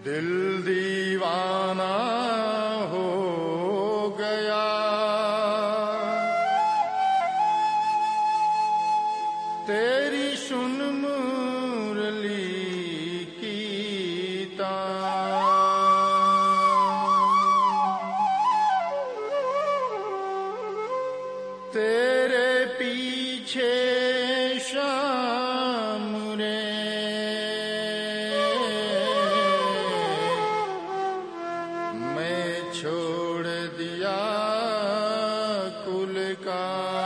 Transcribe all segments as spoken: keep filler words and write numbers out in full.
दिल दीवाना हो गया, तेरी सुन मुरली की तान। तेरे पीछे शाम रे मैं छोड़ दिया कुल का।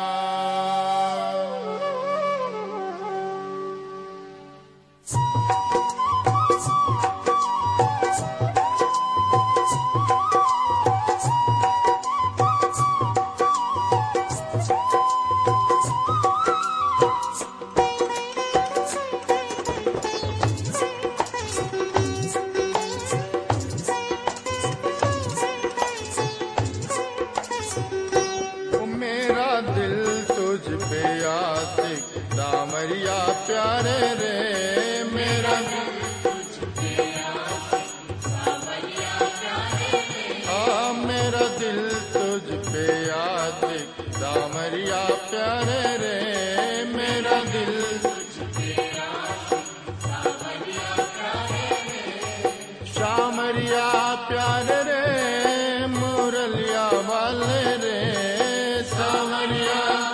दामरिया प्यारे रे मेरा दिल तुझ पे आशिक, दामरिया प्यारे रे। हाँ मेरा दिल तुझ पे आशिक, दामरिया प्यारे रे मेरा दिल तुझ पे आशिक, दामरिया प्यारे रे। शामरिया प्यारे रे मुरलिया वाले रे, सामरिया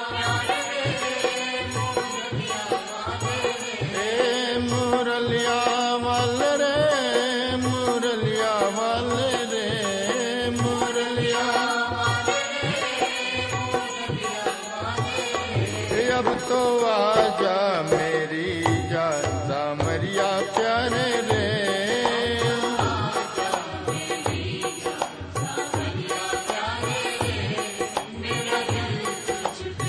अब तो आजा मेरी जान सामरिया प्यारे रे। आजा मेरी जान सामरिया प्यारे रे, मेरा दिल तुझ पे।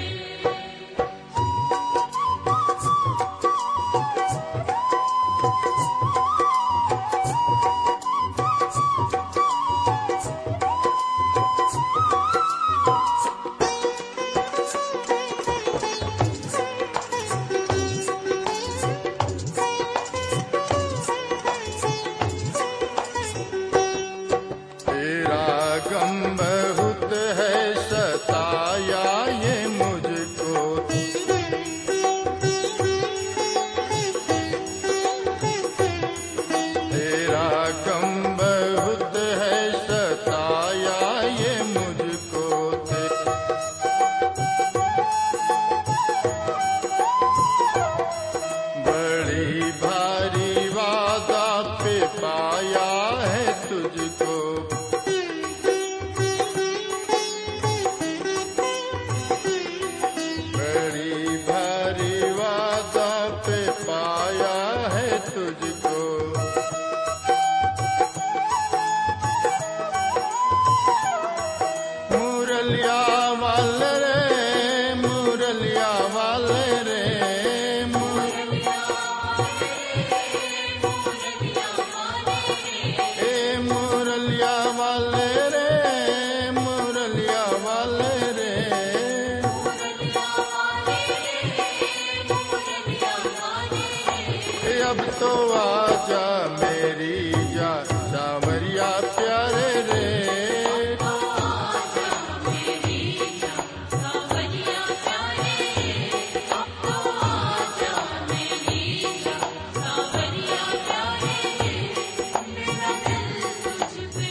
गम बहुत है सताया ये मुझको, तेरा गम बहुत है सताया ये मुझको। बड़ी भारी वादा पे पाया है तुझको, तुझको मुरलिया वाले रे, मुरलिया वाले रे, मुरलिया ए मुरलिया वाले रे, मुरलिया वाले रे। अब तो आजा मेरी जान सामरिया प्यारे रे। आजा मेरी जान सामरिया प्यारे रे, आजा मेरी जान सामरिया प्यारे रे, मेरा दिल तुझ पे।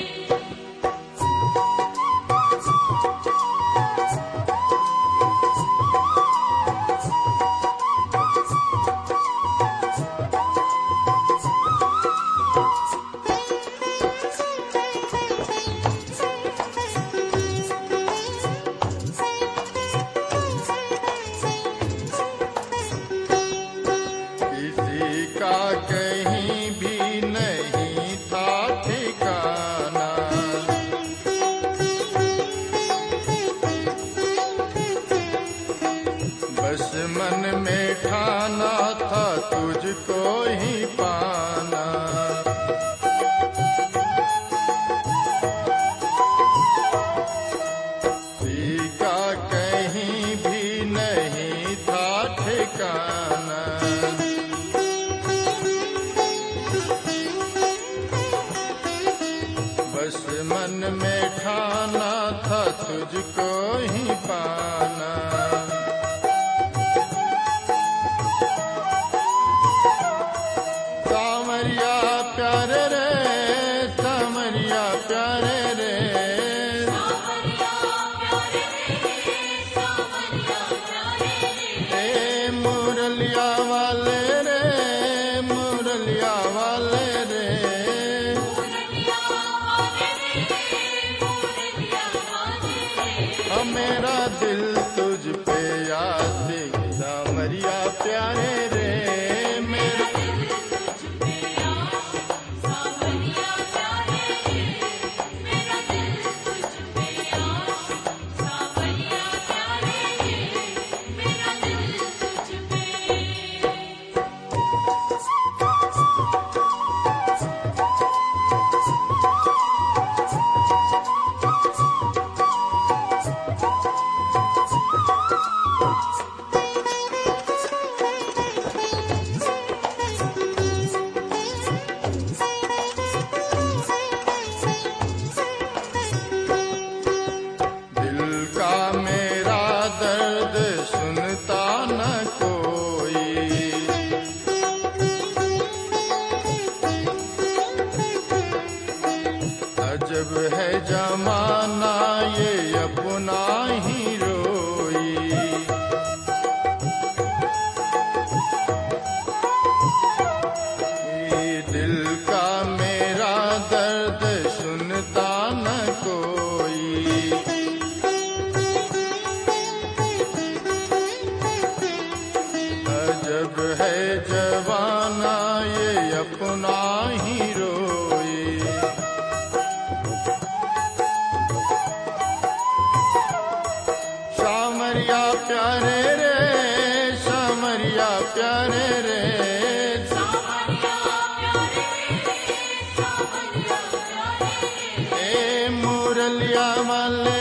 का कहीं भी नहीं था ठिकाना, बस मन में ठाना था तुझको ही पाना। का कहीं भी नहीं था ठिकाना, मन में ठाना था तुझको ही पाना। सावरिया प्यारे रे, सावरिया प्यारे रे, ए मुरलिया वाले रे, मुरलिया वाले रे, मेरा दिल तुझ पे याद सावरिया प्यारे रे, मेरा जब है जमाना ये अपना ही रोई। ये दिल का मेरा दर्द सुनता न कोई। जब है जमाना ये अपना ही रोई। सावरिया प्यारे रे, सावरिया प्यारे रे, ए मुरलिया वाले